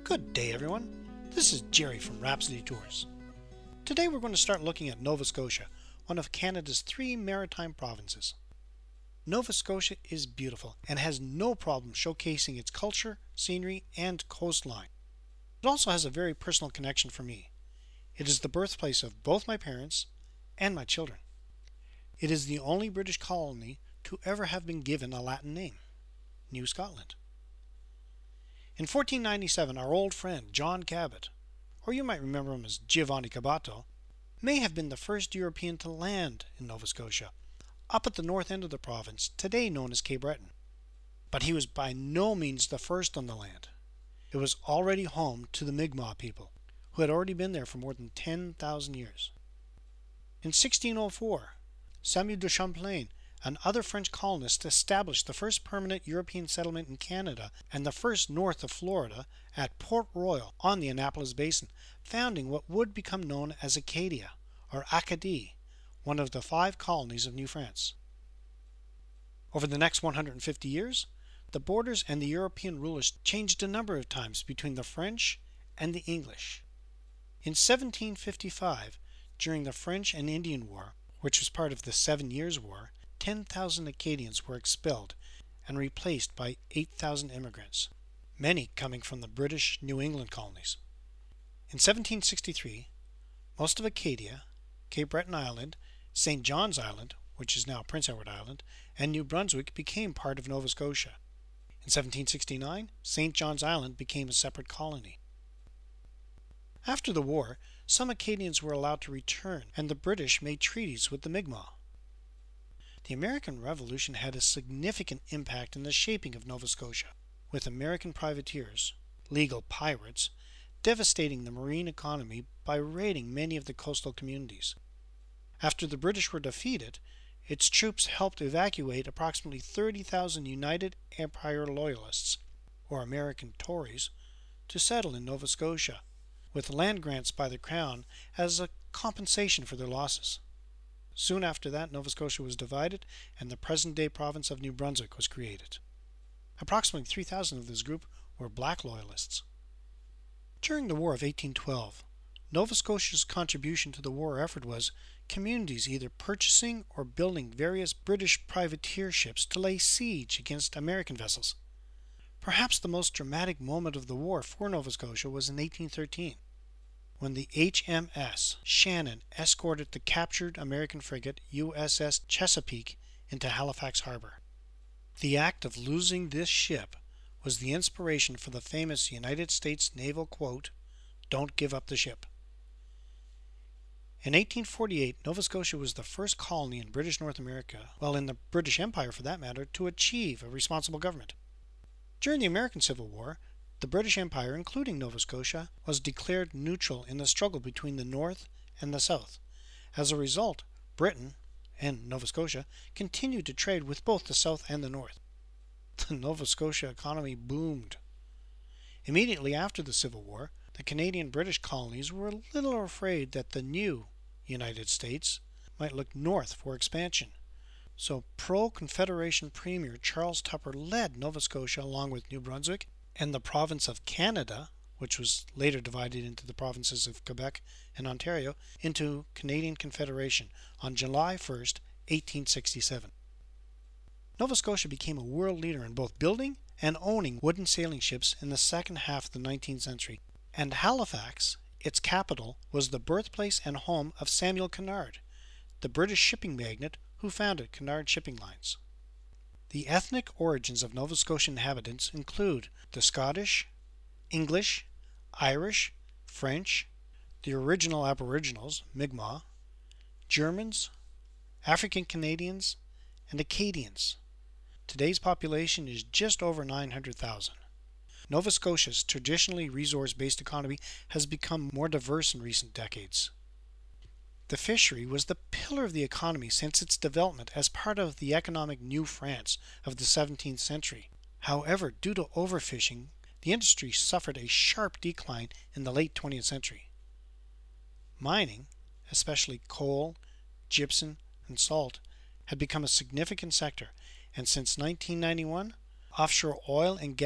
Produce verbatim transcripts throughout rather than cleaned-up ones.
Good day, everyone. This is Jerry from Rhapsody Tours. Today we're going to start looking at Nova Scotia, one of Canada's three maritime provinces. Nova Scotia is beautiful and has no problem showcasing its culture, scenery, and coastline. It also has a very personal connection for me. It is the birthplace of both my parents and my children. It is the only British colony to ever have been given a Latin name, New Scotland. In fourteen ninety-seven, our old friend John Cabot, or you might remember him as Giovanni Caboto, may have been the first European to land in Nova Scotia, up at the north end of the province, today known as Cape Breton. But he was by no means the first on the land. It was already home to the Mi'kmaq people, who had already been there for more than ten thousand years. In sixteen oh four, Samuel de Champlain and other French colonists established the first permanent European settlement in Canada and the first north of Florida at Port Royal on the Annapolis Basin, founding what would become known as Acadia, or Acadie, one of the five colonies of New France. Over the next one hundred fifty years, the borders and the European rulers changed a number of times between the French and the English. In seventeen fifty-five, during the French and Indian War, which was part of the Seven Years' War, ten thousand Acadians were expelled and replaced by eight thousand immigrants, many coming from the British New England colonies. In seventeen sixty-three, most of Acadia, Cape Breton Island, Saint John's Island, which is now Prince Edward Island, and New Brunswick became part of Nova Scotia. In seventeen sixty-nine, Saint John's Island became a separate colony. After the war, some Acadians were allowed to return, and the British made treaties with the Mi'kmaq. The American Revolution had a significant impact in the shaping of Nova Scotia, with American privateers, legal pirates, devastating the marine economy by raiding many of the coastal communities. After the British were defeated, its troops helped evacuate approximately thirty thousand United Empire Loyalists, or American Tories, to settle in Nova Scotia, with land grants by the Crown as a compensation for their losses. Soon after that, Nova Scotia was divided and the present-day province of New Brunswick was created. Approximately three thousand of this group were black loyalists. During the War of eighteen twelve, Nova Scotia's contribution to the war effort was communities either purchasing or building various British privateer ships to lay siege against American vessels. Perhaps the most dramatic moment of the war for Nova Scotia was in eighteen thirteen. When the H M S Shannon escorted the captured American frigate U S S Chesapeake into Halifax Harbor. The act of losing this ship was the inspiration for the famous United States naval quote, "Don't give up the ship." In eighteen forty-eight, Nova Scotia was the first colony in British North America, well, in the British Empire for that matter, to achieve a responsible government. During the American Civil War, the British Empire, including Nova Scotia, was declared neutral in the struggle between the North and the South. As a result, Britain and Nova Scotia continued to trade with both the South and the North. The Nova Scotia economy boomed. Immediately after the Civil War, the Canadian-British colonies were a little afraid that the new United States might look north for expansion. So pro-Confederation Premier Charles Tupper led Nova Scotia along with New Brunswick and the province of Canada, which was later divided into the provinces of Quebec and Ontario, into Canadian Confederation on July first, eighteen sixty-seven. Nova Scotia became a world leader in both building and owning wooden sailing ships in the second half of the nineteenth century, and Halifax, its capital, was the birthplace and home of Samuel Cunard, the British shipping magnate who founded Cunard Shipping Lines. The ethnic origins of Nova Scotian inhabitants include the Scottish, English, Irish, French, the original Aboriginals, Mi'kmaq, Germans, African Canadians, and Acadians. Today's population is just over nine hundred thousand. Nova Scotia's traditionally resource-based economy has become more diverse in recent decades. The fishery was the pillar of the economy since its development as part of the economic New France of the seventeenth century. However, due to overfishing, the industry suffered a sharp decline in the late twentieth century. Mining, especially coal, gypsum, and salt, had become a significant sector, and since nineteen ninety-one, offshore oil and gas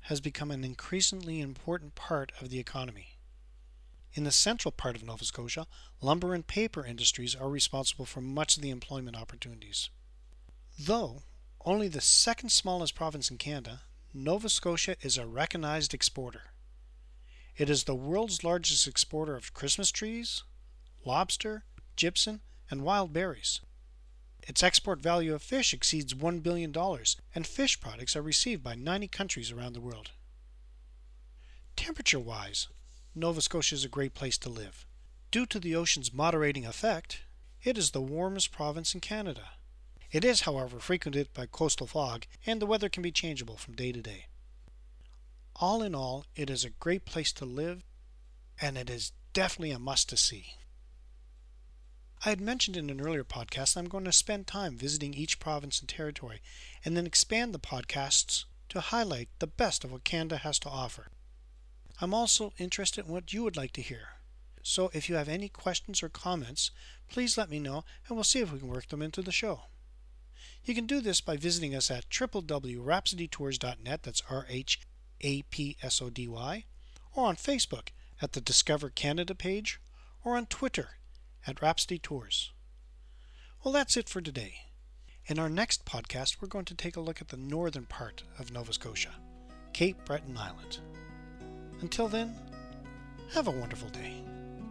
has become an increasingly important part of the economy. In the central part of Nova Scotia, lumber and paper industries are responsible for much of the employment opportunities. Though only the second smallest province in Canada, Nova Scotia is a recognized exporter. It is the world's largest exporter of Christmas trees, lobster, gypsum, and wild berries. Its export value of fish exceeds one billion dollars, and fish products are received by ninety countries around the world. Temperature-wise, Nova Scotia is a great place to live. Due to the ocean's moderating effect, it is the warmest province in Canada. It is, however, frequented by coastal fog, and the weather can be changeable from day to day. All in all, it is a great place to live, and it is definitely a must to see. I had mentioned in an earlier podcast I'm going to spend time visiting each province and territory, and then expand the podcasts to highlight the best of what Canada has to offer. I'm also interested in what you would like to hear. So if you have any questions or comments, please let me know and we'll see if we can work them into the show. You can do this by visiting us at w w w dot rhapsody tours dot net, that's R H A P S O D Y, or on Facebook at the Discover Canada page, or on Twitter at Rhapsody Tours. Well, that's it for today. In our next podcast, we're going to take a look at the northern part of Nova Scotia, Cape Breton Island. Until then, have a wonderful day.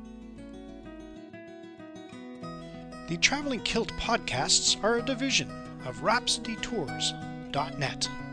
The Traveling Kilt podcasts are a division of Rhapsody Tours dot net.